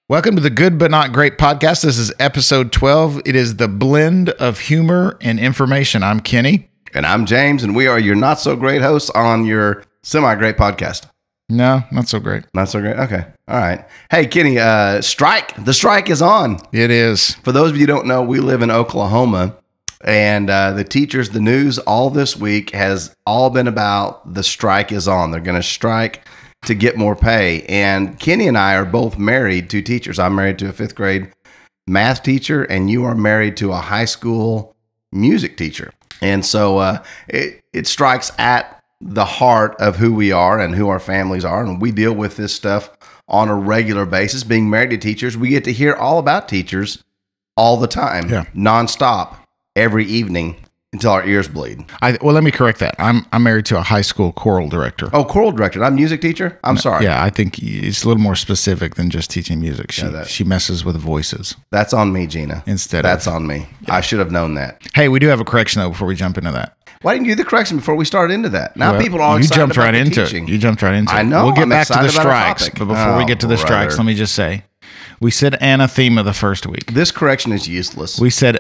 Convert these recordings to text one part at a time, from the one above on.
Welcome to the Good But Not Great podcast. This is episode 12. It is the blend of humor and information. I'm Kenny. And I'm James, and we are your not so great hosts on your semi-great podcast. No, not so great. Not so great? Okay. All right. Hey, Kenny, strike. The strike is on. It is. For those of you who don't know, we live in Oklahoma, and the teachers, the news all this week has all been about the strike is on. They're going to strike to get more pay. And Kenny and I are both married to teachers. I'm married to a fifth grade math teacher, and you are married to a high school music teacher. And so it strikes at the heart of who we are and who our families are. And we deal with this stuff on a regular basis. Being married to teachers, we get to hear all about teachers all the time, nonstop, every evening until our ears bleed. Well, let me correct that. I'm married to a high school choral director. Oh, choral director. I'm music teacher? I'm sorry. Yeah, I think it's a little more specific than just teaching music. She messes with voices. That's on me, Gina. That's on me. Yeah. I should have known that. Hey, we do have a correction, though, before we jump into that. Why didn't you do the correction before we started into that? Now people are excited jumped about right the into teaching. it. You jumped right into it. I know. We'll get I'm back to the excited about our strikes. topic. But before we get to the strikes, let me just say, we said anathema the first week. This correction is useless. We said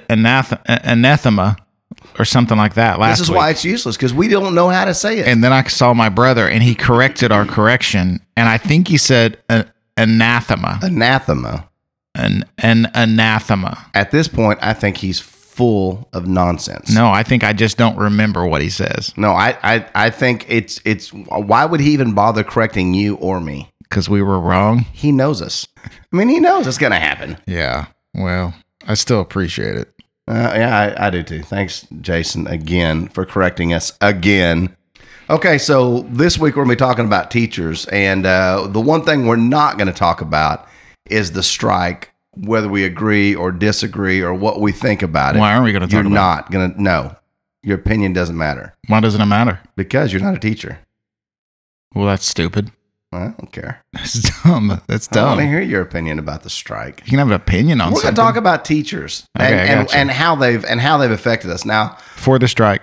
anathema or something like that last week. This is why it's useless, because we don't know how to say it. And then I saw my brother, and he corrected our correction, and I think he said anathema. Anathema. An anathema. At this point, I think he's full of nonsense. No, I think I just don't remember what he says. No, I think it's why would he even bother correcting you or me? Because we were wrong? He knows us. I mean, he knows it's going to happen. Yeah, well, I still appreciate it. Yeah, I do too. Thanks, Jason, again, for correcting us again. Okay, so this week we're going to be talking about teachers, and the one thing we're not going to talk about is the strike, whether we agree or disagree or what we think about it. Why aren't we going to talk about it? You're not going to, no. Your opinion doesn't matter. Why doesn't it matter? Because you're not a teacher. Well, that's stupid. I don't care. That's dumb. That's dumb. I want to hear your opinion about the strike. You can have an opinion on We're something. going to talk about teachers and how they've affected us. Now, for the strike.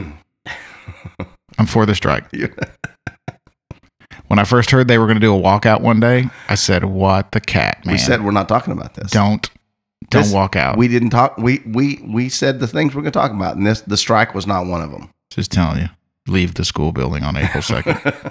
I'm for the strike. When I first heard they were going to do a walkout one day, I said, "What the cat, man?" We said we're not talking about this. Don't walk out. We didn't talk. We said the things we're going to talk about, and the strike was not one of them. Just telling you, leave the school building on April 2nd.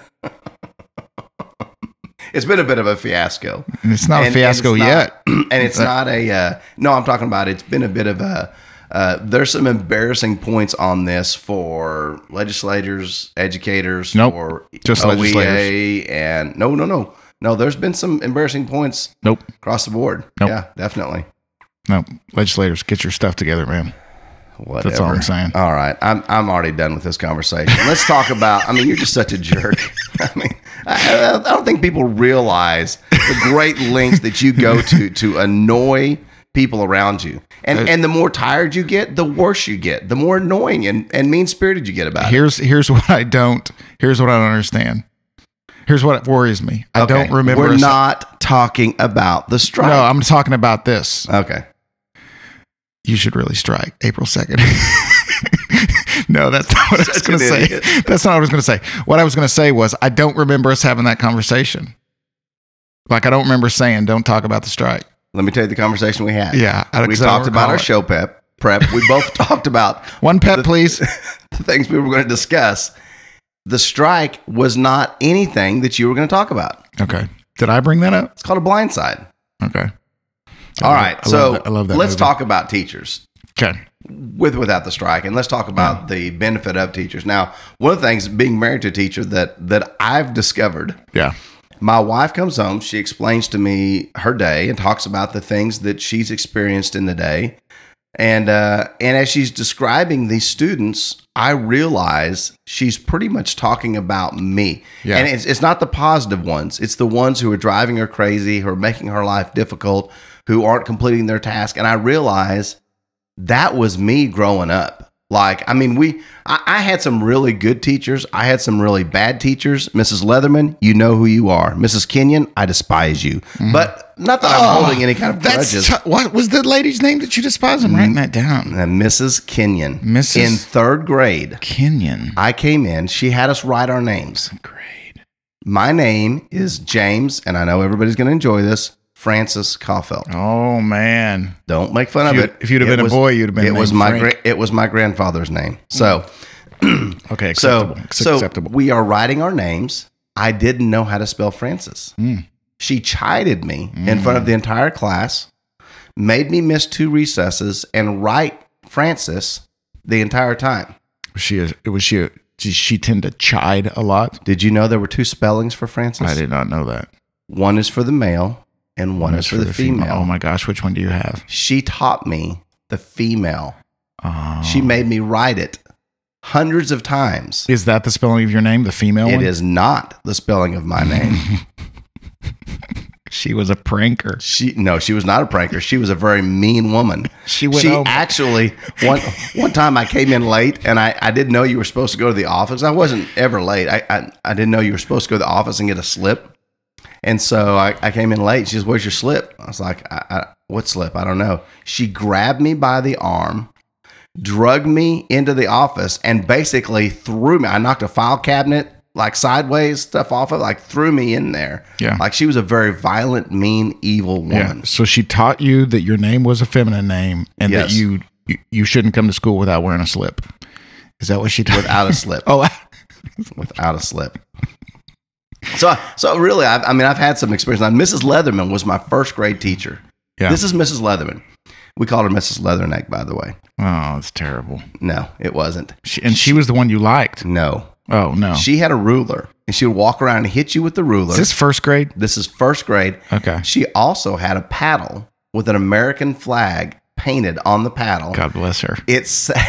It's been a bit of a fiasco. It's not a fiasco yet. And it's not a, no, I'm talking about it's been a bit of a, there's some embarrassing points on this for legislators, educators, for just OEA, legislators. And no, there's been some embarrassing points across the board. Yeah, definitely. No, legislators, get your stuff together, man. Whatever. That's all I'm saying. All right. I'm already done with this conversation. Let's talk about, you're just such a jerk. I don't think people realize the great lengths that you go to annoy people around you. And the more tired you get, the worse you get. The more annoying and mean-spirited you get about it. Here's what I don't understand. Here's what worries me. I don't remember. We're not talking about the strike. No, I'm talking about this. Okay. You should really strike April 2nd. No, that's not what I was going to say. That's not what I was going to say. What I was going to say was, I don't remember us having that conversation. Like, I don't remember saying, don't talk about the strike. Let me tell you the conversation we had. Yeah. We talked about our show prep. We both talked about one pep, please. The things we were going to discuss. The strike was not anything that you were going to talk about. Okay. Did I bring that up? It's called a blindside. Okay. All right. I love that let's movie. talk about teachers. Okay. Without the strike, and let's talk about the benefit of teachers. Now, one of the things, being married to a teacher, that I've discovered. Yeah. My wife comes home, she explains to me her day and talks about the things that she's experienced in the day. And as she's describing these students, I realize she's pretty much talking about me. Yeah. And it's not the positive ones. It's the ones who are driving her crazy, who are making her life difficult, who aren't completing their task. And I realize that was me growing up. Like, I had some really good teachers. I had some really bad teachers. Mrs. Leatherman, you know who you are. Mrs. Kenyon, I despise you. Mm-hmm. But not that I'm holding any kind of grudges. What was the lady's name that you despise? I'm writing that down. Mrs. Kenyon. Mrs. In third grade. Kenyon. I came in. She had us write our names. Grade. My name is James, and I know everybody's going to enjoy this, Frances Caulfield. Oh man! Don't make fun of it. If you'd have been a boy, you'd have been. It was my grandfather's name. So okay, acceptable. So we are writing our names. I didn't know how to spell Frances. She chided me in front of the entire class, made me miss 2 recesses, and write Frances the entire time. Did she tend to chide a lot? Did you know there were 2 spellings for Frances? I did not know that. One is for the male and one is for the female. Oh my gosh, which one do you have? She taught me the female. She made me write it hundreds of times. Is that the spelling of your name, the female one? It is not the spelling of my name. She was a pranker. She was not a pranker. She was a very mean woman. She actually, one time I came in late and I didn't know you were supposed to go to the office. I wasn't ever late. I didn't know you were supposed to go to the office and get a slip. And so I came in late. She says, "Where's your slip?" I was like, "What slip? I don't know." She grabbed me by the arm, drugged me into the office, and basically threw me. I knocked a file cabinet like sideways, stuff off of, like threw me in there. Yeah. Like she was a very violent, mean, evil woman. Yeah. So she taught you that your name was a feminine name and that you shouldn't come to school without wearing a slip. Is that what she taught? Without a slip. Oh, without a slip. So really, I've had some experience. Now, Mrs. Leatherman was my first grade teacher. Yeah. This is Mrs. Leatherman. We called her Mrs. Leatherneck, by the way. Oh, it's terrible. No, it wasn't. She was the one you liked. No. Oh, no. She had a ruler, and she would walk around and hit you with the ruler. Is this first grade? This is first grade. Okay. She also had a paddle with an American flag painted on the paddle. God bless her. It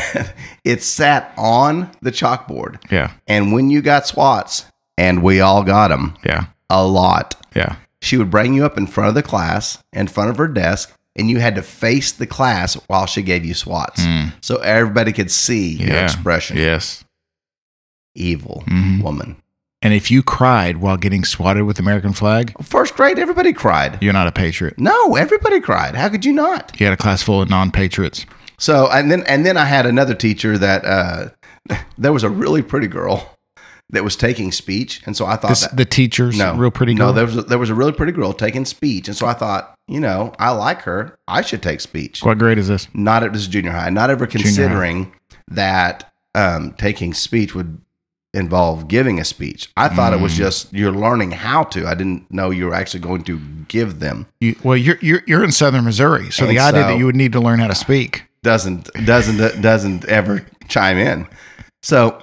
sat on the chalkboard. Yeah. And when you got SWATs, and we all got them. Yeah. A lot. Yeah. She would bring you up in front of the class, in front of her desk, and you had to face the class while she gave you SWATs. So everybody could see your expression. Yes. Evil woman. And if you cried while getting swatted with the American flag? First grade, everybody cried. You're not a patriot. No, everybody cried. How could you not? You had a class full of non-patriots. So, and then I had another teacher that, there was a really pretty girl that was taking speech. And so I thought the teacher's real pretty girl? No, there was a really pretty girl taking speech. And so I thought, I like her. I should take speech. What grade is this? This is junior high. Not ever considering that taking speech would involve giving a speech. I thought it was just you're learning how to. I didn't know you were actually going to give them. You're in Southern Missouri, so the idea that you would need to learn how to speak doesn't ever chime in. So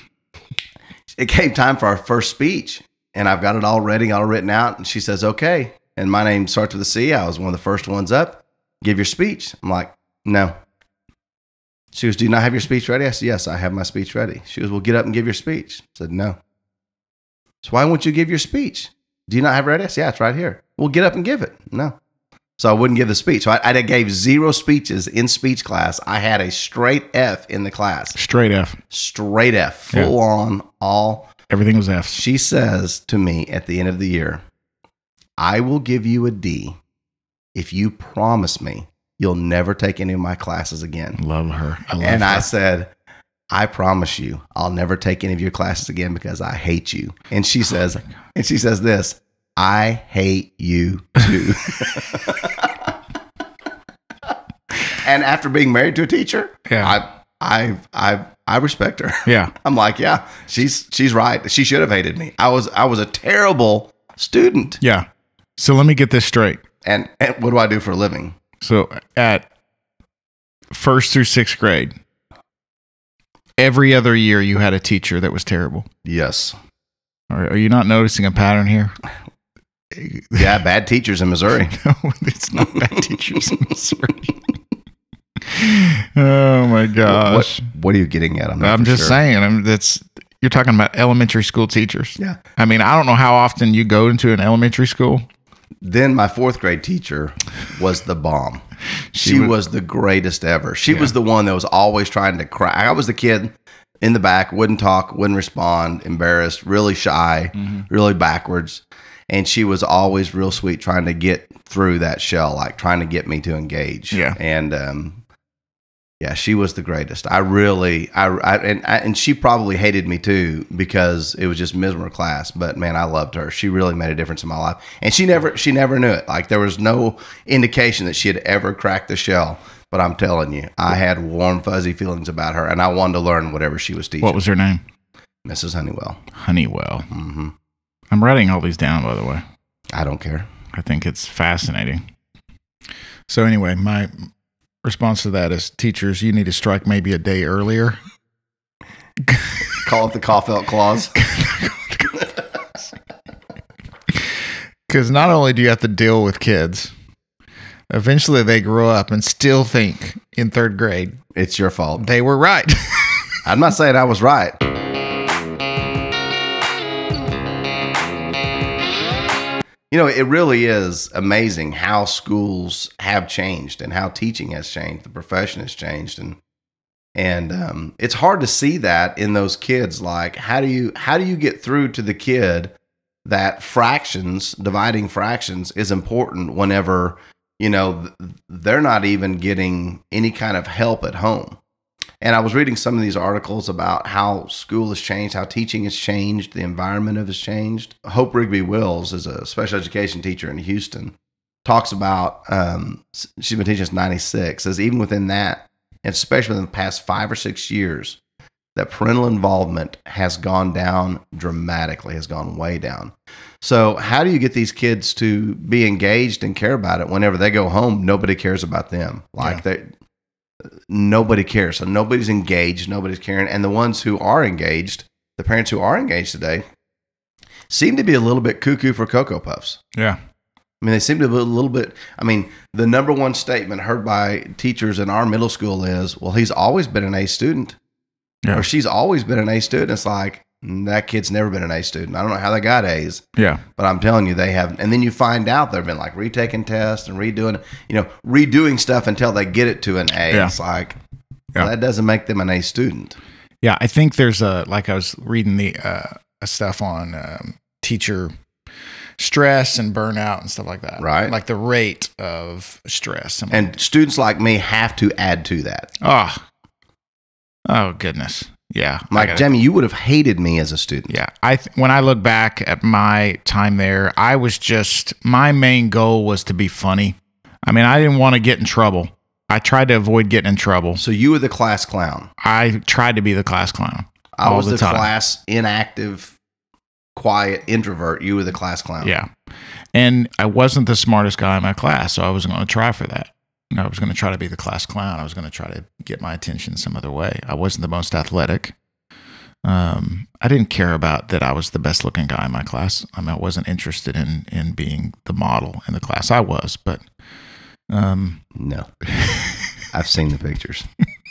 it came time for our first speech, and I've got it all ready, all written out. And she says, "Okay." And my name starts with a C. I was one of the first ones up. Give your speech. I'm like, "No." She goes, "Do you not have your speech ready?" I said, "Yes, I have my speech ready." She goes, "Well, get up and give your speech." I said, "No." "So why won't you give your speech?" "Do you not have it ready?" I said, "Yeah, it's right here." "Well, get up and give it." "No." So I wouldn't give the speech. So I gave 0 speeches in speech class. I had a straight F in the class. Straight F. Straight F. Full on, all. Everything was F's. She says to me at the end of the year, "I will give you a D if you promise me you'll never take any of my classes again." Love her. I said, "I promise you, I'll never take any of your classes again because I hate you." And she says, this, "I hate you too." And after being married to a teacher, I respect her. Yeah. I'm like, yeah, she's right. She should have hated me. I was a terrible student. Yeah. So let me get this straight. And what do I do for a living? So at 1st through 6th grade, every other year you had a teacher that was terrible. Yes. Are you not noticing a pattern here? Yeah, bad teachers in Missouri. No, it's not bad teachers in Missouri. Oh my gosh. What are you getting at? I'm just saying. You're talking about elementary school teachers. Yeah. I mean, I don't know how often you go into an elementary school. Then my 4th grade teacher was the bomb. She was the greatest ever. She was the one that was always trying to cry. I was the kid in the back, wouldn't talk, wouldn't respond, embarrassed, really shy, really backwards. And she was always real sweet, trying to get through that shell, like trying to get me to engage. Yeah. And Yeah, she was the greatest. And she probably hated me too because it was just miserable class. But man, I loved her. She really made a difference in my life, and she never knew it. Like there was no indication that she had ever cracked the shell. But I'm telling you, I had warm, fuzzy feelings about her, and I wanted to learn whatever she was teaching. What was her name? Mrs. Honeywell. Honeywell. Mm-hmm. I'm writing all these down, by the way. I don't care. I think it's fascinating. So anyway, my response to that is, teachers, you need to strike maybe a day earlier. Call it the cough-out clause. Because not only do you have to deal with kids, eventually they grow up and still think in third grade it's your fault. They were right. I'm not saying I was right. You know, it really is amazing how schools have changed and how teaching has changed. The profession has changed, and it's hard to see that in those kids. Like, how do you get through to the kid that dividing fractions is important whenever, you know, they're not even getting any kind of help at home? And I was reading some of these articles about how school has changed, how teaching has changed, the environment has changed. Hope Rigby Wills is a special education teacher in Houston. Talks about, she's been teaching since 96, says even within that, especially within the past 5 or 6 years, that parental involvement has gone down dramatically, has gone way down. So how do you get these kids to be engaged and care about it whenever they go home, nobody cares about them? Nobody cares. So nobody's engaged, nobody's caring. And the ones who are engaged, the parents who are engaged today, seem to be a little bit cuckoo for Cocoa Puffs. Yeah. I mean, they seem to be a little bit, I mean, the number one statement heard by teachers in our middle school is, well, he's always been an A student. Yeah. Or she's always been an A student. It's like, that kid's never been an A student. I don't know how they got A's. Yeah. But I'm telling you, they have. And then you find out they've been like retaking tests and redoing stuff until they get it to an A. Yeah. It's like, well, that doesn't make them an A student. Yeah. I think there's like I was reading the stuff on teacher stress and burnout and stuff like that. Right. Like the rate of stress. And students like me have to add to that. Oh, goodness. Yeah. Like, Jamie, you would have hated me as a student. Yeah. When I look back at my time there, my main goal was to be funny. I mean, I didn't want to get in trouble. I tried to avoid getting in trouble. So you were the class clown. I tried to be the class clown. I was the class inactive, quiet introvert. You were the class clown. Yeah. And I wasn't the smartest guy in my class, so I wasn't going to try for that. I was going to try to be the class clown. I was going to try to get my attention some other way. I wasn't the most athletic. I didn't care about that I was the best looking guy in my class. I mean, I wasn't interested in being the model in the class. I was, but no. I've seen the pictures.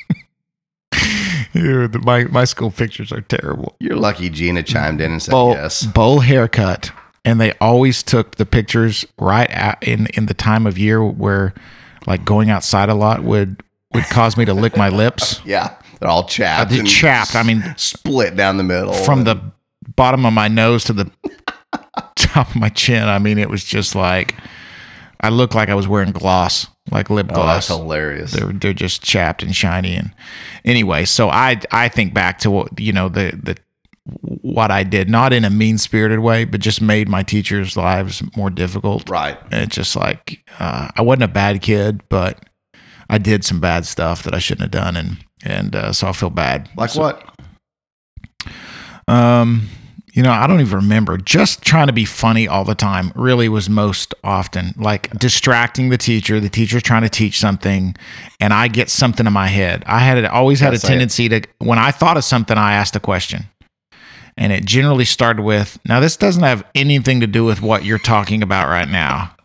My school pictures are terrible. You're lucky Gina chimed in and said yes. Bowl haircut, and they always took the pictures right in the time of year where, like, going outside a lot would cause me to lick my lips. Yeah, they're all chapped. Chapped. I mean, split down the middle. From the bottom of my nose to the top of my chin. I mean, it was just like, I looked like I was wearing gloss, like lip gloss. That's hilarious. They're just chapped and shiny. And anyway, so I think back to what, what I did, not in a mean-spirited way, but just made my teachers' lives more difficult. Right. And it's just like, I wasn't a bad kid, but I did some bad stuff that I shouldn't have done. And so I feel bad. Like what? I don't even remember. Just trying to be funny all the time really was most often, like distracting the teacher's trying to teach something, and I get something in my head. I always had a tendency to, when I thought of something, I asked a question. And it generally started with, now this doesn't have anything to do with what you're talking about right now.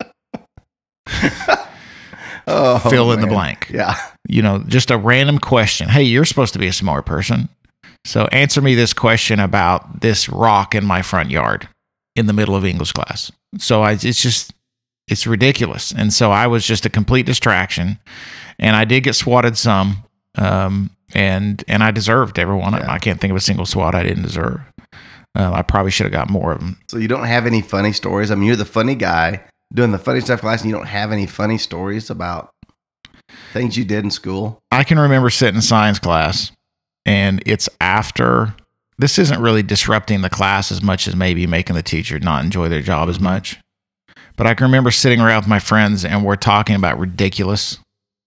Fill in the blank. Yeah. Just a random question. Hey, you're supposed to be a smart person. So answer me this question about this rock in my front yard in the middle of English class. So it's ridiculous. And so I was just a complete distraction, and I did get swatted some, and I deserved every one of them. I can't think of a single swat I didn't deserve. I probably should have got more of them. So you don't have any funny stories? I mean, you're the funny guy doing the funny stuff class, and you don't have any funny stories about Things you did in school. I can remember sitting in science class, and it's after. This isn't really disrupting the class as much as maybe making the teacher not enjoy their job as much. But I can remember sitting around with my friends, and we're talking about ridiculous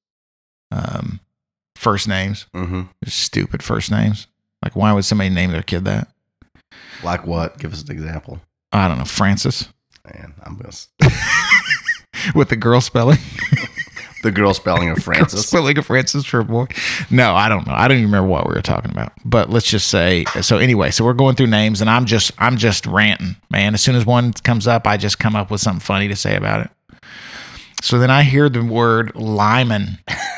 first names, stupid first names. Like, why would somebody name their kid that? Like what? Give us an example. I don't know, Francis. Man, I'm going with the girl spelling. The girl spelling of Francis. Spelling of Francis for a boy. No, I don't know. I don't even remember what we were talking about. But let's just say, so anyway, so we're going through names, and I'm just ranting, man. As soon as one comes up, I just come up with something funny to say about it. So then I hear the word Lyman.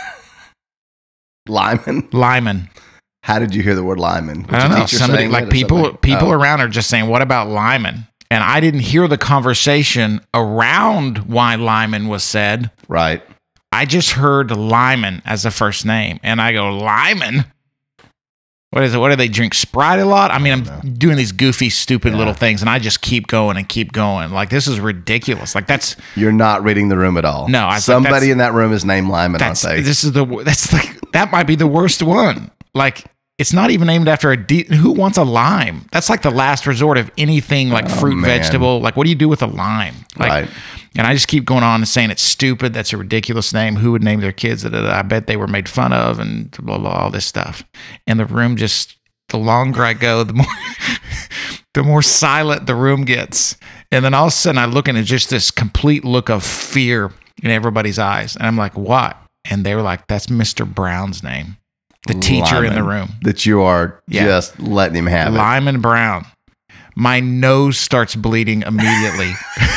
Lyman? Lyman. How did you hear the word Lyman? I don't know. Somebody, like people around are just saying, what about Lyman? And I didn't hear the conversation around why Lyman was said. Right. I just heard Lyman as a first name. And I go, Lyman? What is it? What do they drink? Sprite a lot? I mean, I'm doing these goofy, stupid little things, and I just keep going and keep going. Like, this is ridiculous. Like, that's... You're not reading the room at all. No. Somebody in that room is named Lyman, aren't they? That might be the worst one. Like, it's not even named after who wants a lime? That's like the last resort of anything like fruit, vegetable. Like, what do you do with a lime? Like, right. And I just keep going on and saying it's stupid. That's a ridiculous name. Who would name their kids that? I bet they were made fun of and blah, blah, all this stuff. And the room just, the longer I go, the more silent the room gets. And then all of a sudden I look and it's just this complete look of fear in everybody's eyes. And I'm like, what? And they were like, that's Mr. Brown's name. The teacher Lyman, in the room. That you are just letting him have it. Lyman Brown. My nose starts bleeding immediately.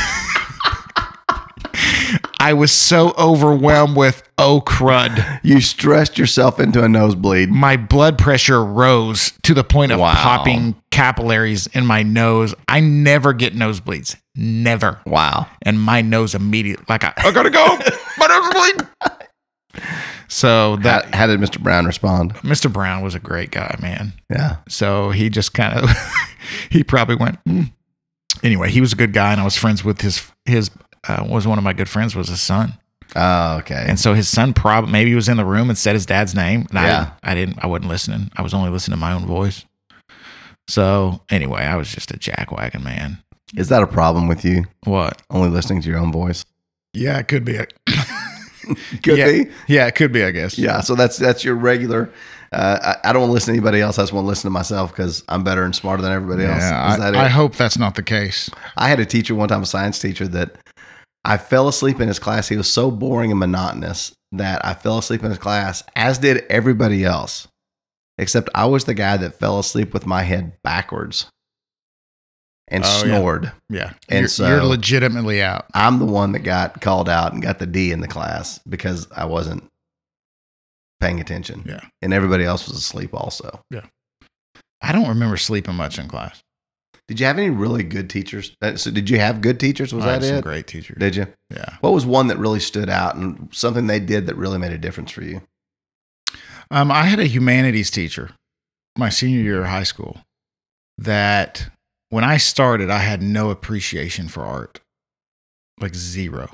I was so overwhelmed with, oh, crud. You stressed yourself into a nosebleed. My blood pressure rose to the point of popping capillaries in my nose. I never get nosebleeds. Never. Wow. And my nose immediately, like, I gotta go. My nose is bleeding. So that. How did Mr. Brown respond? Mr. Brown was a great guy, man. Yeah. So he just kind of, he probably went, Anyway, he was a good guy, and I was friends with his was one of my good friends was his son. Oh, okay. And so his son maybe he was in the room and said his dad's name. And I wasn't listening. I was only listening to my own voice. So anyway, I was just a jackwagon, man. Is that a problem with you? What? Only listening to your own voice? Yeah, it could be. Could be? Yeah, it could be, I guess. Yeah, so that's your regular... I don't want to listen to anybody else. I just want to listen to myself because I'm better and smarter than everybody else. Is that it? I hope that's not the case. I had a teacher one time, a science teacher, that I fell asleep in his class. He was so boring and monotonous that I fell asleep in his class, as did everybody else, except I was the guy that fell asleep with my head backwards and snored. Yeah. And you're legitimately out. I'm the one that got called out and got the D in the class because I wasn't paying attention. Yeah. And everybody else was asleep also. Yeah. I don't remember sleeping much in class. Did you have any really good teachers? So did you have good teachers? Was that it? Some great teachers. Did you? Yeah. What was one that really stood out and something they did that really made a difference for you? I had a humanities teacher my senior year of high school that when I started, I had no appreciation for art, like zero.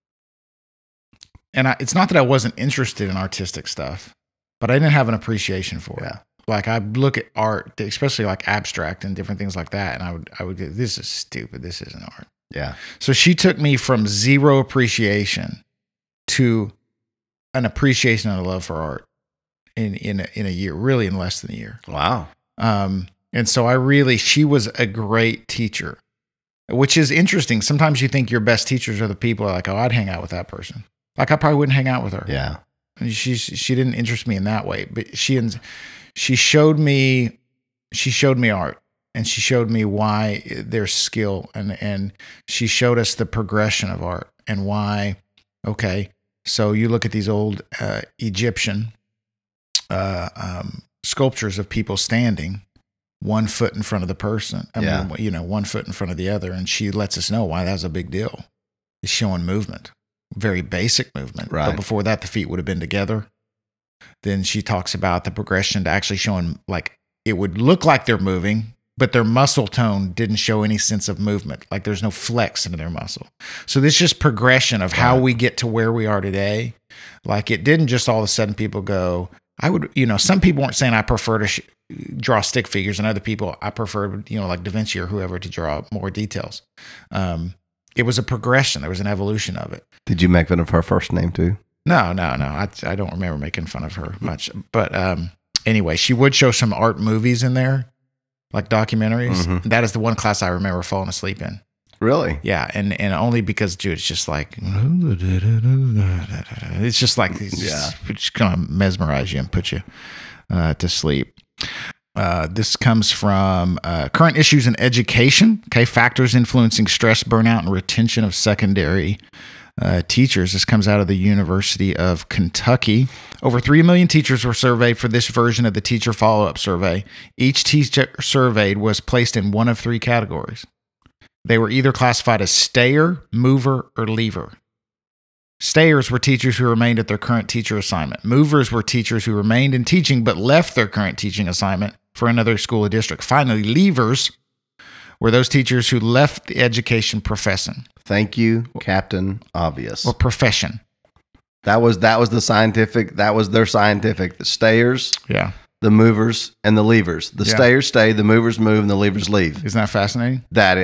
And it's not that I wasn't interested in artistic stuff, but I didn't have an appreciation for it. Like, I look at art, especially like abstract and different things like that, and I would get, this is stupid. This isn't art. Yeah. So she took me from zero appreciation to an appreciation and a love for art in a year, really in less than a year. Wow. And so she was a great teacher, which is interesting. Sometimes you think your best teachers are the people like, oh, I'd hang out with that person. Like, I probably wouldn't hang out with her. Yeah. And she didn't interest me in that way, but she showed me art, and she showed me why there's skill, and she showed us the progression of art and why. Okay, so you look at these old Egyptian sculptures of people standing 1 foot in front of the person. I mean, 1 foot in front of the other, and she lets us know why that's a big deal. It's showing movement. Very basic movement. Right. But before that, the feet would have been together. Then she talks about the progression to actually showing, like, it would look like they're moving, but their muscle tone didn't show any sense of movement. Like, there's no flex into their muscle. So this is just progression of how we get to where we are today. Like it didn't just all of a sudden people go, I would, some people weren't saying I prefer to draw stick figures, and other people I prefer, like Da Vinci or whoever, to draw more details. It was a progression. There was an evolution of it. Did you make fun of her first name too? No. I don't remember making fun of her much. But anyway, she would show some art movies in there, like documentaries. Mm-hmm. That is the one class I remember falling asleep in. Really? Yeah, and only because, dude, it's just like, it's just like, it's just going to mesmerize you and put you to sleep. This comes from Current Issues in Education. Okay, factors influencing stress, burnout, and retention of secondary teachers. This comes out of the University of Kentucky. Over 3 million teachers were surveyed for this version of the teacher follow-up survey. Each teacher surveyed was placed in one of 3 categories. They were either classified as stayer, mover, or leaver. Stayers were teachers who remained at their current teacher assignment. Movers were teachers who remained in teaching but left their current teaching assignment for another school or district. Finally, leavers were those teachers who left the education profession. Thank you, Captain Obvious. Or profession. That was the scientific. That was their scientific. The stayers, the movers, and the leavers. The stayers stay, the movers move, and the leavers leave. Isn't that fascinating? That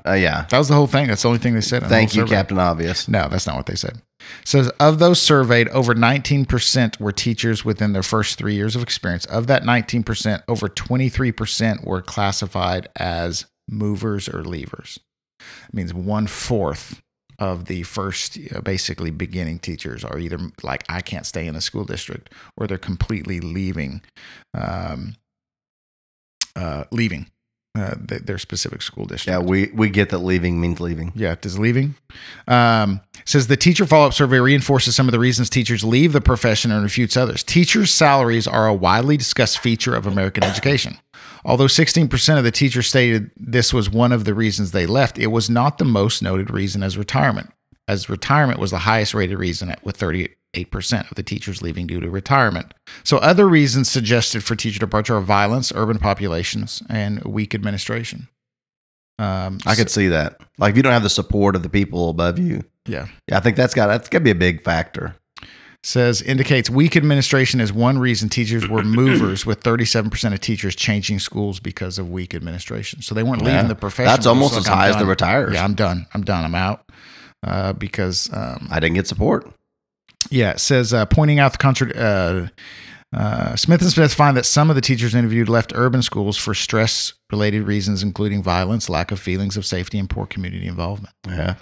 Thank you, Captain Obvious. No, that's not what they said. So of those surveyed, over 19% were teachers within their first 3 years of experience. Of that 19%, over 23% were classified as movers or leavers. It means 1/4 of the first, basically beginning teachers are either like, I can't stay in the school district, or they're completely leaving their specific school district. Yeah, we get that leaving means leaving. Yeah, does leaving. Says the teacher follow-up survey reinforces some of the reasons teachers leave the profession and refutes others. Teachers' salaries are a widely discussed feature of American education. Although 16% of the teachers stated this was one of the reasons they left, it was not the most noted reason as retirement was the highest rated reason, with 38% of the teachers leaving due to retirement. So other reasons suggested for teacher departure are violence, urban populations, and weak administration. I could see that. Like if you don't have the support of the people above you. Yeah, I think that's got to be a big factor. Says indicates weak administration is one reason teachers were movers, with 37% of teachers changing schools because of weak administration. So they weren't leaving the profession. That's almost as high as the retires. Yeah, I'm done. I'm out because I didn't get support. Yeah, it says pointing out the Smith & Smith find that some of the teachers interviewed left urban schools for stress-related reasons, including violence, lack of feelings of safety, and poor community involvement. Yeah.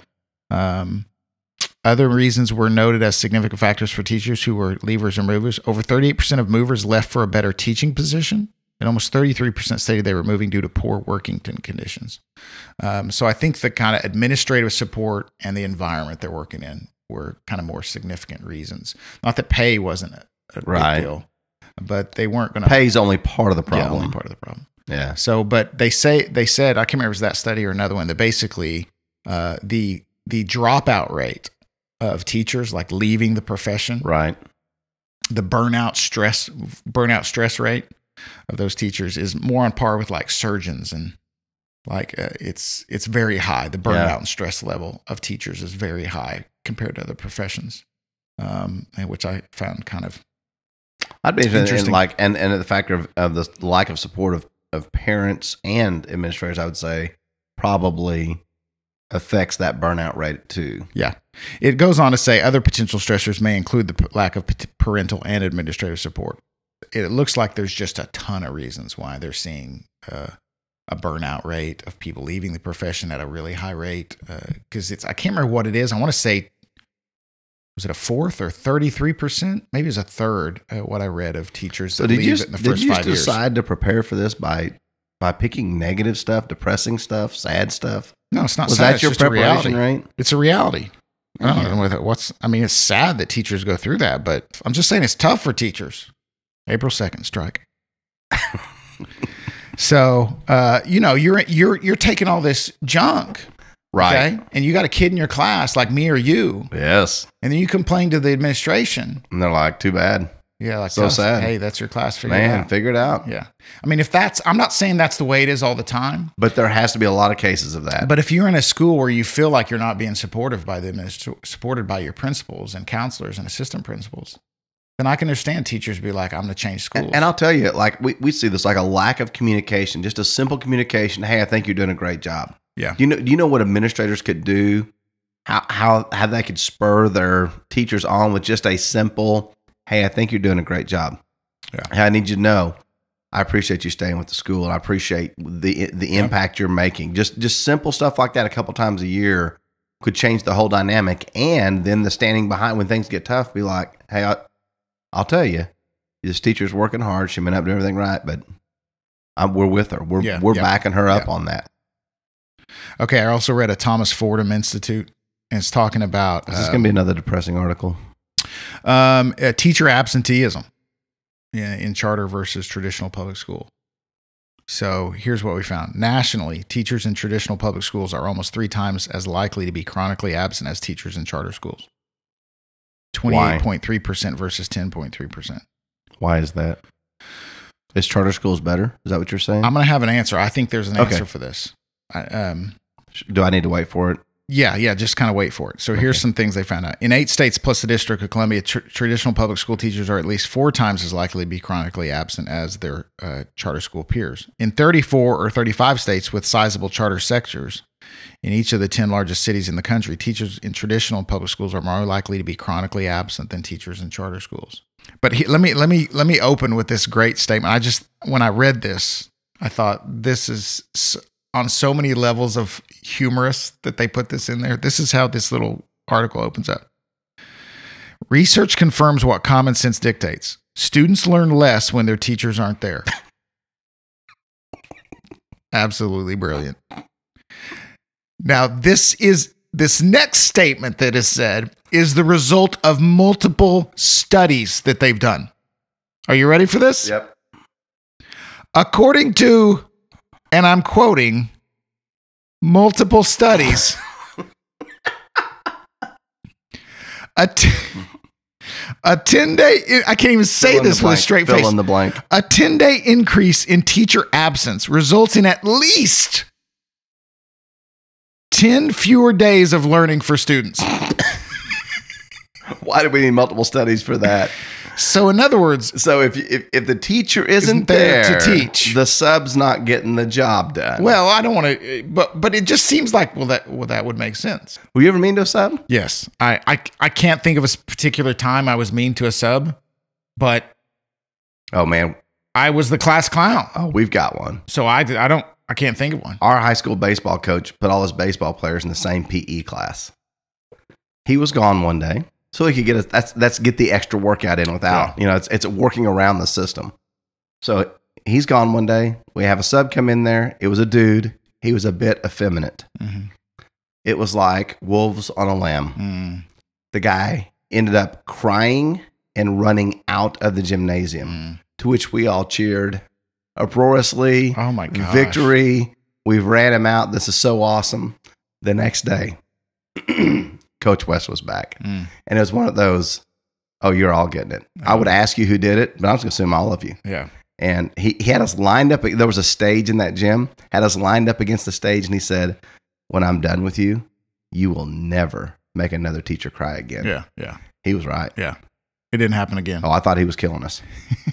Other reasons were noted as significant factors for teachers who were leavers or movers. Over 38% of movers left for a better teaching position, and almost 33% stated they were moving due to poor working conditions. So I think the kind of administrative support and the environment they're working in were kind of more significant reasons. Not that pay wasn't a big deal, but they weren't going to. Pay's only part of the problem. Yeah, only part of the problem. Yeah. So, but they said, I can't remember if it was that study or another one, that basically the dropout rate of teachers, like leaving the profession, right? The burnout stress rate of those teachers is more on par with like surgeons, and like it's very high. The burnout and stress level of teachers is very high compared to other professions, which I found kind of I'd be interested in, like, and the factor of the lack of support of parents and administrators, I would say probably affects that burnout rate too. Yeah. It goes on to say other potential stressors may include the lack of parental and administrative support. It looks like there's just a ton of reasons why they're seeing a burnout rate of people leaving the profession at a really high rate. Because I can't remember what it is. I want to say, was it a fourth or 33%? Maybe it was a third, what I read, of teachers that leave it in the first 5 years. Did you decide to prepare for this by picking negative stuff, depressing stuff, sad stuff? No, it's not was sad. Was that your preparation, right? It's a reality. I don't know it's sad that teachers go through that, but I'm just saying it's tough for teachers. April 2nd strike. So, you're taking all this junk, right? Okay? And you got a kid in your class like me or you. Yes. And then you complain to the administration. And they're like, too bad. Yeah. Like, So sad. Hey, that's your class. Figure it Man, out. figure it out. Yeah. I mean, I'm not saying that's the way it is all the time. But there has to be a lot of cases of that. But if you're in a school where you feel like you're not being supported by them, supported by your principals and counselors and assistant principals, then I can understand teachers be like, I'm going to change schools. And I'll tell you, like we see this like a lack of communication, just a simple communication. Hey, I think you're doing a great job. Yeah. Do you know what administrators could do? How they could spur their teachers on with just a simple, hey, I think you're doing a great job. Yeah. Hey, I need you to know, I appreciate you staying with the school, and I appreciate the impact you're making. Just simple stuff like that a couple times a year could change the whole dynamic. And then the standing behind when things get tough, be like, hey, I'll tell you, this teacher's working hard. She may not do everything right, but we're with her. We're backing her up on that. Okay. I also read a Thomas Fordham Institute, and it's talking about. Is this going to be another depressing article? Teacher absenteeism in charter versus traditional public school. So here's what we found. Nationally, teachers in traditional public schools are almost 3 times as likely to be chronically absent as teachers in charter schools. 28.3% versus 10.3%. Why is that? Is charter schools better? Is that what you're saying? I'm going to have an answer. I think there's an answer for this. Do I need to wait for it? Yeah, just kind of wait for it. So here's some things they found out. In 8 states plus the District of Columbia, traditional public school teachers are at least 4 times as likely to be chronically absent as their charter school peers. In 34 or 35 states with sizable charter sectors, in each of the 10 largest cities in the country, teachers in traditional public schools are more likely to be chronically absent than teachers in charter schools. But let me open with this great statement. When I read this, I thought this is on so many levels of humorous that they put this in there. This is how this little article opens up. Research confirms what common sense dictates. Students learn less when their teachers aren't there. Absolutely brilliant. Now, this next statement that is said is the result of multiple studies that they've done. Are you ready for this? Yep. According to, and I'm quoting, multiple studies, a 10-day, I can't even say this with a straight face. Fill in the blank. A 10-day increase in teacher absence results in at least 10 fewer days of learning for students. Why do we need multiple studies for that? So in other words, so if the teacher isn't there to teach, the sub's not getting the job done. Well, I don't want to, but it just seems like that would make sense. Were you ever mean to a sub? Yes, I can't think of a particular time I was mean to a sub, but oh man, I was the class clown. Oh, we've got one. So I can't think of one. Our high school baseball coach put all his baseball players in the same PE class. He was gone one day. So he could get that's get the extra workout in without, it's working around the system. So he's gone one day. We have a sub come in there. It was a dude. He was a bit effeminate. Mm-hmm. It was like wolves on a lamb. Mm. The guy ended up crying and running out of the gymnasium, to which we all cheered uproariously. Oh my gosh. Victory. We've ran him out. This is so awesome. The next day, Coach West was back. And it was one of those, oh, you're all getting it. I would ask you who did it, but I was going to assume all of you. Yeah. And he had us lined up. There was a stage in that gym, had us lined up against the stage. And he said, when I'm done with you, you will never make another teacher cry again. Yeah. Yeah. He was right. Yeah. It didn't happen again. Oh, I thought he was killing us.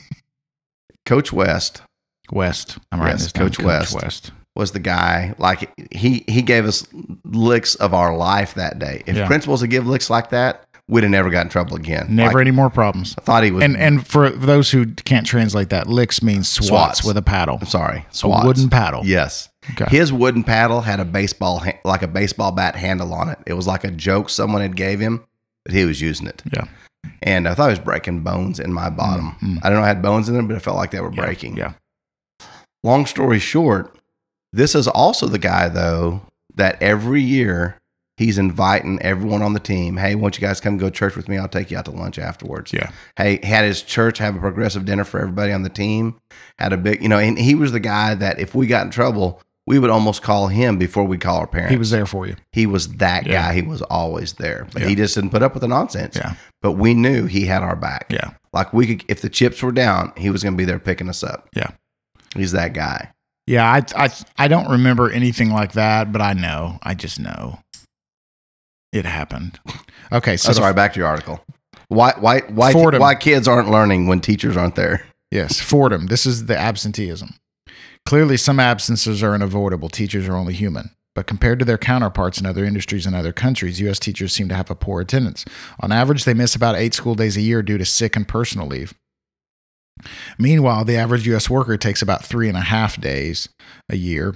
Coach West. I'm writing this down. Coach West was the guy. Like he gave us licks of our life that day. If principals would give licks like that, we'd have never got in trouble again. Never any more problems. I thought he was. And for those who can't translate that, licks means swats with a paddle. I'm sorry. Swats. A wooden paddle. Yes. Okay. His wooden paddle had a baseball bat handle on it. It was like a joke someone had gave him, but he was using it. Yeah. And I thought he was breaking bones in my bottom. I don't know, I had bones in them, but it felt like they were breaking. Yeah. Long story short, this is also the guy, though, that every year he's inviting everyone on the team. Hey, won't you guys come go to church with me? I'll take you out to lunch afterwards. Yeah. Hey, had his church have a progressive dinner for everybody on the team. Had a big, and he was the guy that if we got in trouble, we would almost call him before we call our parents. He was there for you. He was that Yeah. guy. He was always there, but Yeah. he just didn't put up with the nonsense. Yeah. But we knew he had our back. Yeah. Like we could, if the chips were down, he was going to be there picking us up. Yeah. He's that guy. Yeah. I don't remember anything like that, but I just know it happened. Okay. So Sorry, back to your article. Why Fordham. kids aren't learning when teachers aren't there? Yes, Fordham. This is the absenteeism. Clearly, some absences are unavoidable. Teachers are only human. But compared to their counterparts in other industries and other countries, U.S. teachers seem to have a poor attendance. On average, they miss about 8 school days a year due to sick and personal leave. Meanwhile, the average U.S. worker takes about 3.5 days a year.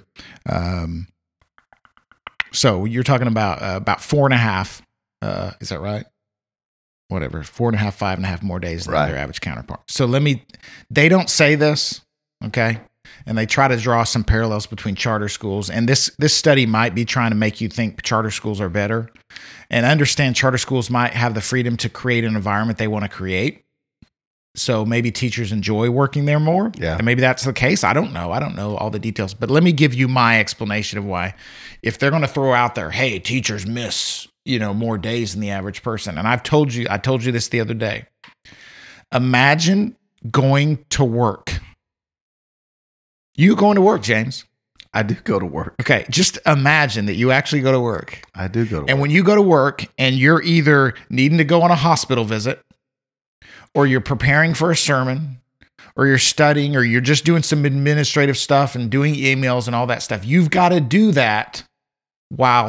So you're talking about 4.5. Is that right? Whatever, 4.5, 5.5 more days than Right. their average counterpart. So they don't say this, okay? And they try to draw some parallels between charter schools. And this study might be trying to make you think charter schools are better. And understand charter schools might have the freedom to create an environment they want to create. So maybe teachers enjoy working there more. Yeah. And maybe that's the case. I don't know. I don't know all the details. But let me give you my explanation of why. If they're going to throw out there, hey, teachers miss, more days than the average person. And I told you this the other day. Imagine going to work. You going to work, James? I do go to work. Okay, just imagine that you actually go to work. I do go to work. And when you go to work and you're either needing to go on a hospital visit, or you're preparing for a sermon, or you're studying, or you're just doing some administrative stuff and doing emails and all that stuff, you've got to do that while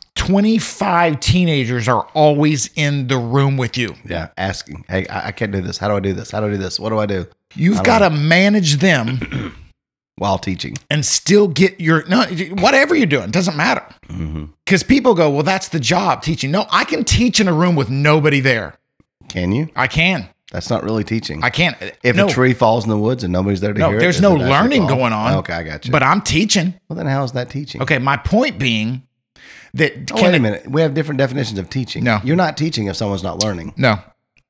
25 teenagers are always in the room with you. Yeah, asking, hey, I can't do this. How do I do this? How do I do this? What do I do? You've got to manage them While teaching. and still get whatever you're doing, doesn't matter. Because people go, well, that's the job, teaching. No, I can teach in a room with nobody there. Can you? I can. That's not really teaching. I can't. If a tree falls in the woods and nobody's there to hear it. There's does no it actually learning fall? going on. Okay, I got you. But I'm teaching. Well, then how is that teaching? Okay, my point being that... Wait a minute. We have different definitions of teaching. No. You're not teaching if someone's not learning. No.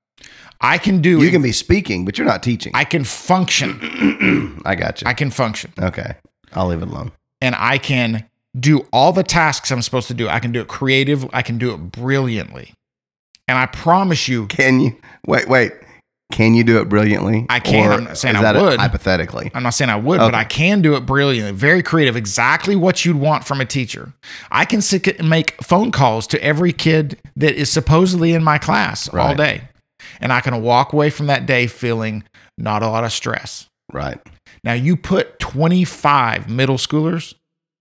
I can do... You can be speaking, but you're not teaching. I can function. I got you. I can function. Okay. I'll leave it alone. And I can do all the tasks I'm supposed to do. I can do it creative. I can do it brilliantly. And I promise you... Can you? Wait. Can you do it brilliantly? I can. I'm not saying I would. Hypothetically. I'm not saying I would, but I can do it brilliantly. Very creative. Exactly what you'd want from a teacher. I can sit and make phone calls to every kid that is supposedly in my class all day. And I can walk away from that day feeling not a lot of stress. Right. Now, you put 25 middle schoolers,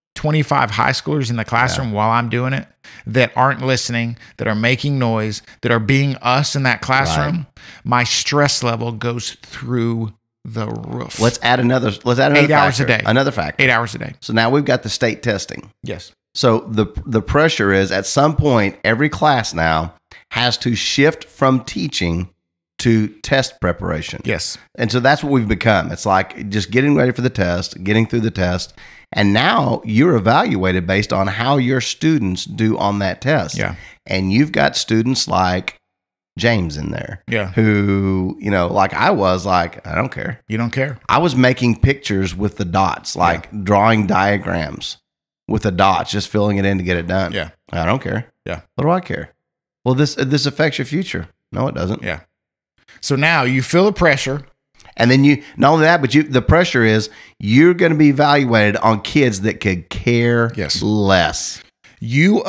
25 high schoolers in the classroom while I'm doing it that aren't listening, that are making noise, that are being us in that classroom, my stress level goes through the roof. Let's add another 8 hours a day. Another factor. 8 hours a day. So now we've got the state testing. Yes. So the pressure is at some point, every class now has to shift from teaching to test preparation. Yes. And so that's what we've become. It's like just getting ready for the test, getting through the test. And now you're evaluated based on how your students do on that test. Yeah. And you've got students like James in there. Yeah. Who, like I was like, I don't care. You don't care. I was making pictures with the dots, drawing diagrams with the dots, just filling it in to get it done. Yeah. I don't care. Yeah. What do I care? Well, this affects your future. No, it doesn't. Yeah. So now you feel the pressure. And then not only that, but the pressure is you're going to be evaluated on kids that could care less. You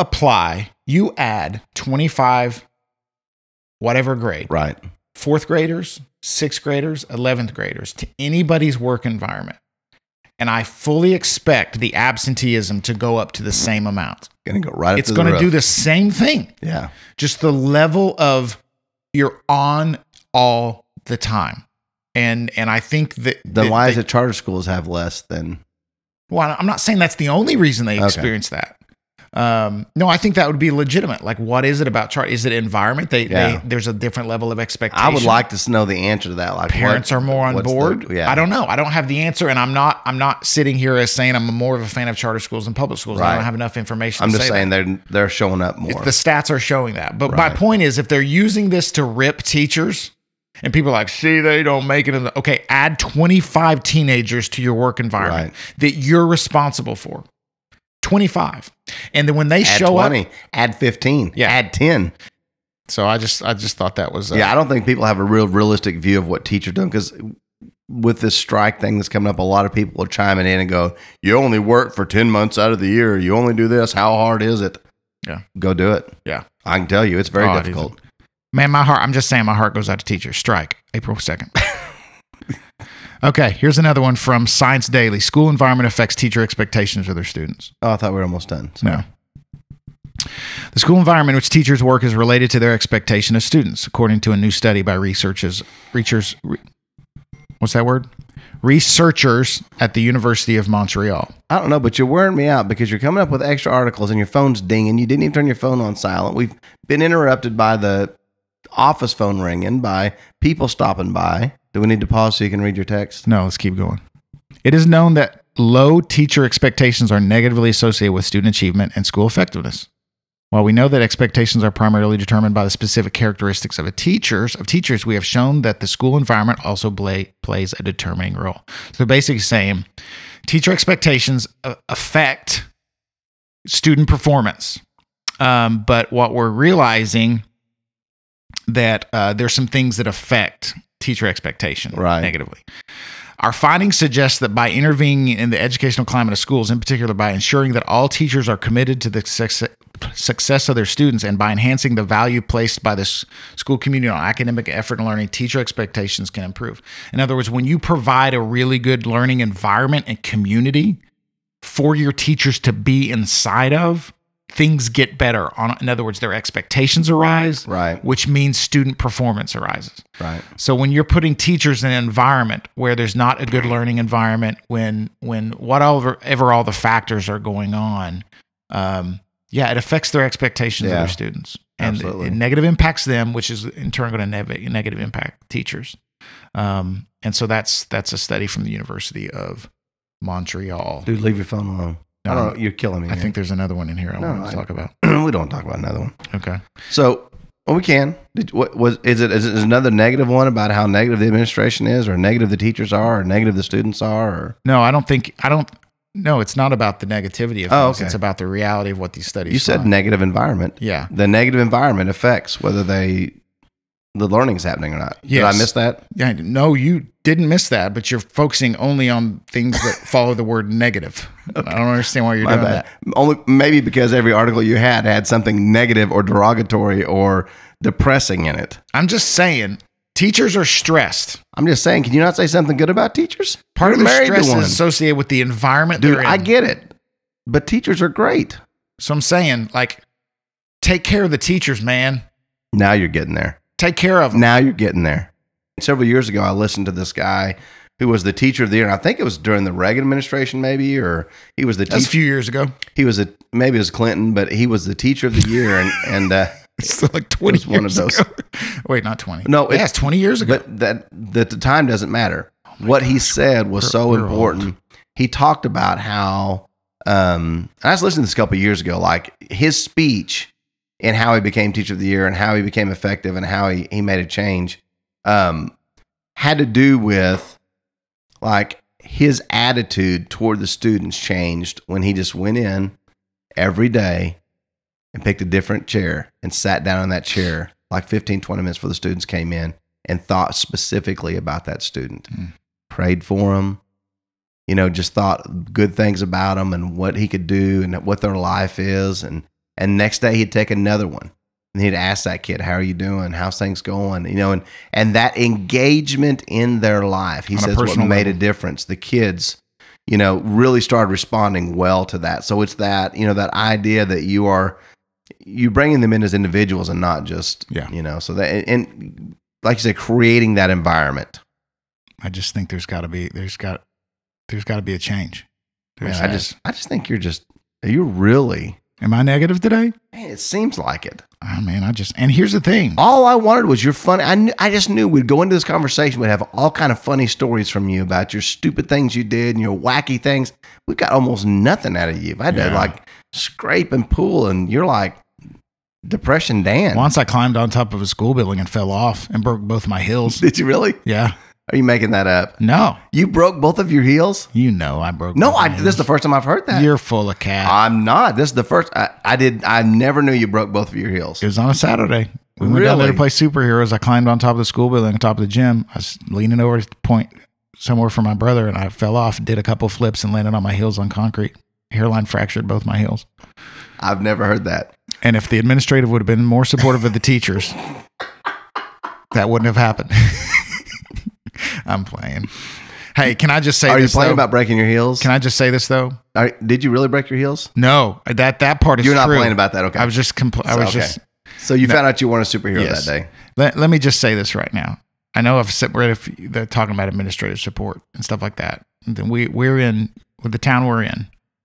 add 25, whatever grade. Right. 4th graders, 6th graders, 11th graders to anybody's work environment. And I fully expect the absenteeism to go up to the same amount. Going to go right up It's to the going to roof. do the same thing. Yeah. Just the level of you're on all the time. And I think that... Then why is it charter schools have less than... Well, I'm not saying that's the only reason they experience that. No, I think that would be legitimate. Like, what is it about charter? Is it environment? There's a different level of expectation. I would like to know the answer to that. Like, parents are more on board. I don't know. I don't have the answer, and I'm not sitting here as saying I'm more of a fan of charter schools than public schools. Right. I don't have enough information. I'm just saying they're showing up more. The stats are showing that. But my point is, if they're using this to rip teachers, And people are like, see, they don't make it. Okay, add 25 teenagers to your work environment that you're responsible for. 25. And then when they show 20, up. add 15, add 10. So I just thought that was. I don't think people have a realistic view of what teachers do, because with this strike thing that's coming up, a lot of people are chiming in and go, you only work for 10 months out of the year. You only do this. How hard is it? Yeah. Go do it. Yeah. I can tell you, it's very difficult. Man, I'm just saying my heart goes out to teachers. Strike, April 2nd. Okay, here's another one from Science Daily. School environment affects teacher expectations of their students. Oh, I thought we were almost done. Sorry. No. The school environment in which teachers work is related to their expectation of students, according to a new study by researchers at the University of Montreal. I don't know, but you're wearing me out because you're coming up with extra articles and your phone's dinging. You didn't even turn your phone on silent. We've been interrupted by the office phone ringing, by people stopping by. Do we need to pause so you can read your text? No, let's keep going. It is known that low teacher expectations are negatively associated with student achievement and school effectiveness. While we know that expectations are primarily determined by the specific characteristics of teachers, we have shown that the school environment also plays a determining role. So basically saying teacher expectations affect student performance. But what we're realizing that there's some things that affect teacher expectation negatively. Our findings suggest that by intervening in the educational climate of schools, in particular by ensuring that all teachers are committed to the success of their students and by enhancing the value placed by the school community on academic effort and learning, teacher expectations can improve. In other words, when you provide a really good learning environment and community for your teachers to be inside of, things get better. In other words, their expectations arise, which means student performance arises. Right. So when you're putting teachers in an environment where there's not a good learning environment, when whatever all the factors are going on, it affects their expectations of their students. And it negative impacts them, which is in turn going to negative impact teachers. And so that's a study from the University of Montreal. Dude, leave your phone alone. I don't know. You're killing me. I think there's another one in here I want to talk about. We don't talk about another one. Okay. So, we can. Is it another negative one about how negative the administration is, or negative the teachers are, or negative the students are? Or? No, No, it's not about the negativity of things. It's about the reality of what these studies. You said negative environment. Yeah. The negative environment affects whether the learning's happening or not. Yes. Did I miss that? Yeah. No, you didn't miss that, but you're focusing only on things that follow the word negative. Okay. I don't understand why you're doing that. Only maybe because every article you had something negative or derogatory or depressing in it. I'm just saying, teachers are stressed. I'm just saying, can you not say something good about teachers? Part of the stress is associated with the environment they're in. I get it, but teachers are great. So I'm saying, take care of the teachers, man. Now you're getting there. Take care of them. Now you're getting there. Several years ago, I listened to this guy who was the teacher of the year. And I think it was during the Reagan administration, maybe, or he was the teacher. That's a few years ago. Maybe it was Clinton, but he was the teacher of the year. And it's like 20 years one of those. Ago. Wait, not 20. No, it's 20 years ago. But that the time doesn't matter. What he said was so important. Old. He talked about how, I was listening to this a couple of years ago, like his speech and how he became teacher of the year and how he became effective and how he made a change, had to do with like his attitude toward the students changed when he just went in every day and picked a different chair and sat down in that chair like 15, 20 minutes before the students came in and thought specifically about that student, prayed for them, just thought good things about them and what he could do and what their life is. And next day he'd take another one and he'd ask that kid, how are you doing? How's things going? And that engagement in their life, he says what made a difference. The kids, really started responding well to that. So it's that, that idea that you bringing them in as individuals and not just, so that, and like you said, creating that environment. I just think there's got to be a change. Man, I just think are you really? Am I negative today? Man, it seems like it. Oh man, and here's the thing. All I wanted was your funny. I just knew we'd go into this conversation. We'd have all kind of funny stories from you about your stupid things you did and your wacky things. We got almost nothing out of you. I had to scrape and pull, and you're like Depression Dan. Once I climbed on top of a school building and fell off and broke both my heels. Did you really? Yeah. Are you making that up? No. You broke both of your heels? You know I broke No, both my this is the first time I've heard that. You're full of cat. I'm not. This is the first. I never knew you broke both of your heels. It was on a Saturday. We went down there to Really? play superheroes. I climbed on top of the school building, on top of the gym. I was leaning over to point somewhere for my brother, and I fell off, did a couple flips, and landed on my heels on concrete. Hairline fractured both my heels. I've never heard that. And if the administrative would have been more supportive of the teachers, that wouldn't have happened. I'm playing. Hey, can I just say Are this? you playing though? about breaking your heels? Can I just say this though? Did you really break your heels? No, that part is You're not true. playing about that. Okay. I was just So you found out you weren't a superhero Yes. that day. Let me just say this right now. I know they're talking about administrative support and stuff like that. And then we're in with the town we're in.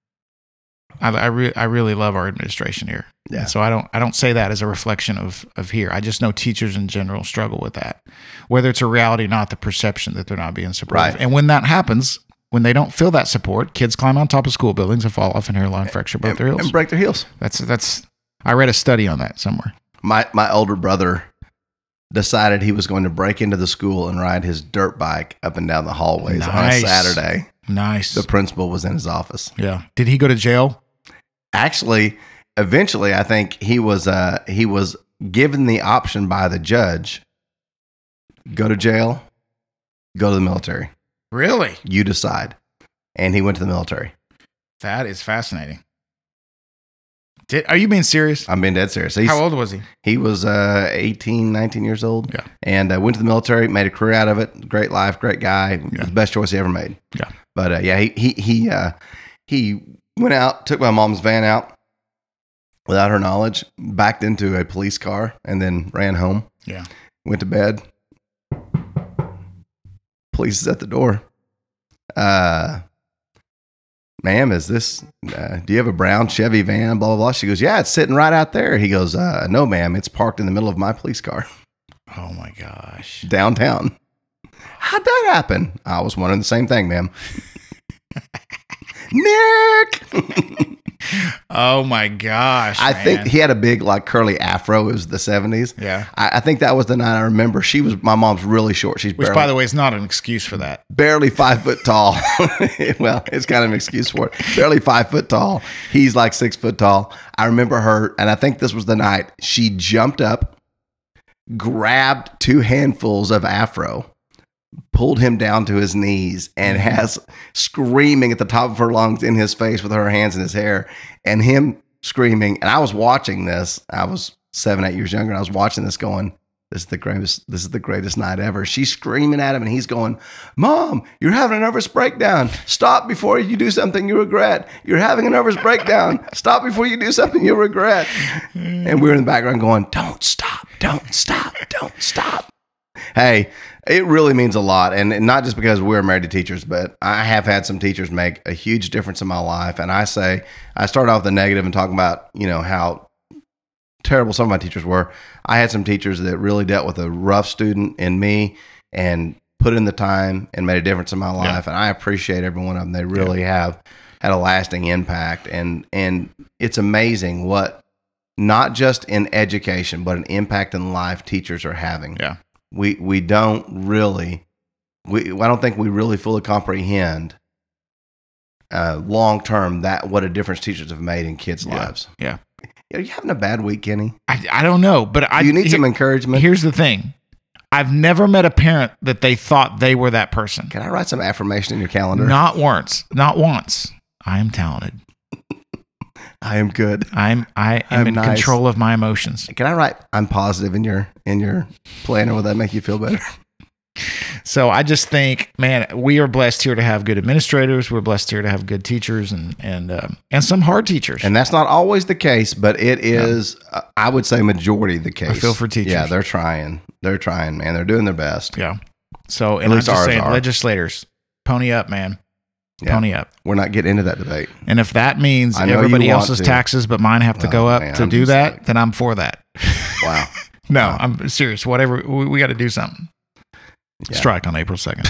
I really love our administration here. Yeah. And so I don't say that as a reflection of here. I just know teachers in general struggle with that, whether it's a reality or not. The perception that they're not being supportive, Right. and when that happens, when they don't feel that support, kids climb on top of school buildings and fall off and hairline fracture both their heels. And break their heels. That's. I read a study on that somewhere. My older brother decided he was going to break into the school and ride his dirt bike up and down the hallways on a Nice. Saturday. Nice. The principal was in his office. Yeah. Did he go to jail? Actually, eventually, I think he was given the option by the judge: go to jail, go to the military. Really? You decide. And he went to the military. That is fascinating. Are you being serious? I'm being dead serious. How old was he? He was 18, 19 years old. Yeah. And went to the military, made a career out of it. Great life, great guy. Yeah. The best choice he ever made. Yeah. But he went out, took my mom's van out without her knowledge, backed into a police car, and then ran home. Yeah. Went to bed. Police is at the door. Ma'am, is this, do you have a brown Chevy van? Blah, blah, blah. She goes, yeah, it's sitting right out there. He goes, no, ma'am, it's parked in the middle of my police car Oh my gosh. downtown. How'd that happen? I was wondering the same thing, ma'am. Nick! Oh my gosh. I man. think he had a big, like, curly afro. It was the 70s. Yeah. I think that was the night I remember. My mom's really short. She's Which, by the way, is not an excuse for that. barely 5 foot tall. Well, it's kind of an excuse for it. Barely 5 foot tall. He's like 6 foot tall. I remember her, and I think this was the night she jumped up, grabbed 2 handfuls of afro, pulled him down to his knees, and has screaming at the top of her lungs in his face with her hands in his hair, and him screaming. And I was watching this. I was 7, 8 years younger, and I was watching this going, this is the greatest night ever. She's screaming at him, and he's going, Mom, you're having a nervous breakdown. Stop before you do something you regret. You're having a nervous breakdown. Stop before you do something you regret. And we were in the background going, don't stop, don't stop, don't stop. Hey, it really means a lot. And not just because we're married to teachers, but I have had some teachers make a huge difference in my life. And I start off with the negative and talk about, how terrible some of my teachers were. I had some teachers that really dealt with a rough student in me and put in the time and made a difference in my life. And I appreciate every one of them. They really have had a lasting impact. And it's amazing what, not just in education, but an impact in life teachers are having. Yeah. We don't really, I don't think we really fully comprehend long term what a difference teachers have made in kids' lives. Yeah. Are you having a bad week, Kenny? I don't know, but You need some encouragement. Here's the thing. I've never met a parent that they thought they were that person. Can I write some affirmation in your calendar? Not once. Not once. I am talented. I am good. I am I'm in nice. control of my emotions. Can I write I'm positive in your planner? Will that make you feel better? So I just think, man, we are blessed here to have good administrators. We're blessed here to have good teachers and some hard teachers. And that's not always the case, but it is, I would say, majority the case. I feel for teachers. Yeah, they're trying. They're trying, man. They're doing their best. Yeah. So, At and I'm least just ours saying, are. legislators, pony up, man. Yeah. Pony up. We're not getting into that debate. And if that means I know everybody you want else's to. taxes but mine have to go up man, to I'm do just that, like- then I'm for that. Wow. No, I'm serious. Whatever. We got to do something. Yeah. Strike on April 2nd.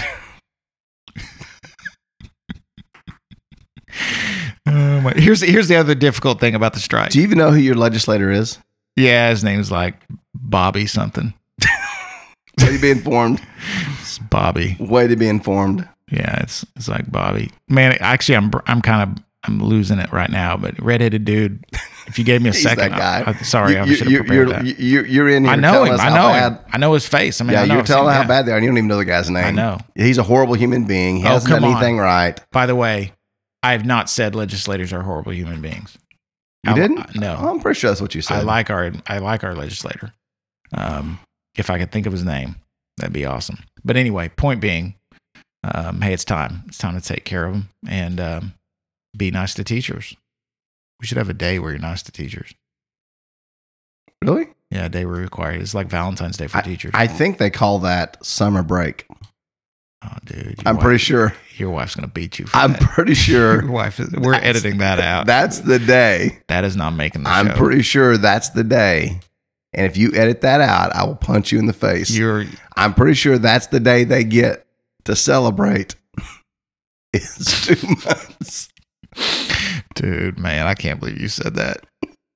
Here's the other difficult thing about the strike. Do you even know who your legislator is? Yeah, his name's like Bobby something. Way to be informed. It's Bobby. Way to be informed. Yeah, it's like Bobby. Man, actually, I'm losing it right now. But redheaded dude, if you gave me a He's second, that guy. Sorry, I should have prepared that. You're in here. I know telling him. us I how know bad- him. I know his face. I mean, Yeah, I know you're I've telling seen- how yeah. bad they are. And you don't even know the guy's name. I know. He's a horrible human being. He hasn't done come on. anything right. By the way, I have not said legislators are horrible human beings. You didn't? No. I'm pretty sure that's what you said. I like our legislator. If I could think of his name, that'd be awesome. But anyway, point being, hey, it's time. It's time to take care of them and be nice to teachers. We should have a day where you're nice to teachers. Really? Yeah, a day we're required. It's like Valentine's Day for teachers. I think they call that summer break. Oh, dude. I'm pretty sure. Your wife's going to beat you for I'm that. pretty sure. Your wife we're editing that out. That's the day. That is not making the show. I'm pretty sure that's the day. And if you edit that out, I will punch you in the face. I'm pretty sure that's the day they get to celebrate. It's 2 months. Dude, man, I can't believe you said that.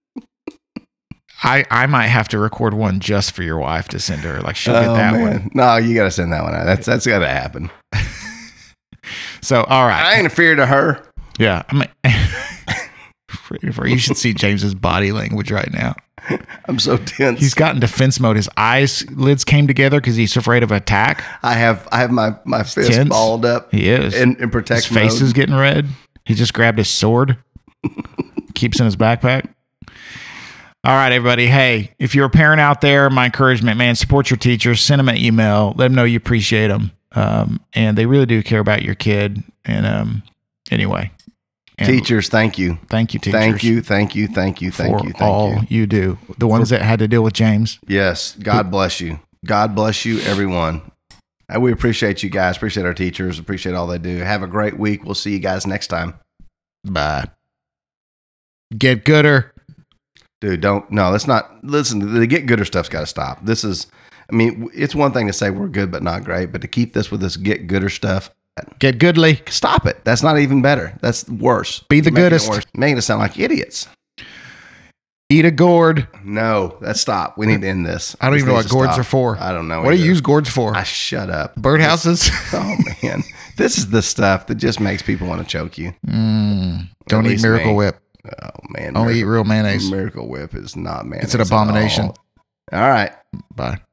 I might have to record one just for your wife to send her. Like she'll get that one. No, you got to send that one out. That's got to happen. So, all right. I ain't a fear to her. Yeah. I mean, you should see James's body language right now. I'm so tense. He's got in defense mode. His eyes lids came together because he's afraid of attack. I have my fist tense. balled up. He is. In His protection face mode. is getting red. He just grabbed his sword. Keeps in his backpack. All right, everybody. Hey, if you're a parent out there, my encouragement, man, support your teachers. Send them an email. Let them know you appreciate them. And they really do care about your kid. And anyway. And Teachers, thank you. Thank you, teachers. Thank you, thank you, thank you, thank for you, all thank you. you do. The ones that had to deal with James. Yes, God bless you. God bless you, everyone. And we appreciate you guys. Appreciate our teachers. Appreciate all they do. Have a great week. We'll see you guys next time. Bye. Get gooder. Dude, let's not listen. The get gooder stuff's got to stop. This is, I mean, it's one thing to say we're good but not great, but to keep this with this get gooder stuff, Get goodly. stop it. That's not even better. That's worse. Be the Making it goodest. worse. Making us sound like idiots. Eat a gourd. No, that's stop. We need to end this. I don't This even know needs what to gourds stop. are for. I don't know. What do you either. use gourds for? Shut up. Birdhouses? Oh man, this is the stuff that just makes people want to choke you. Don't At eat least Miracle me. Whip. Oh man, Only eat real mayonnaise. Miracle Whip is not mayonnaise. It's an abomination. All right. Bye.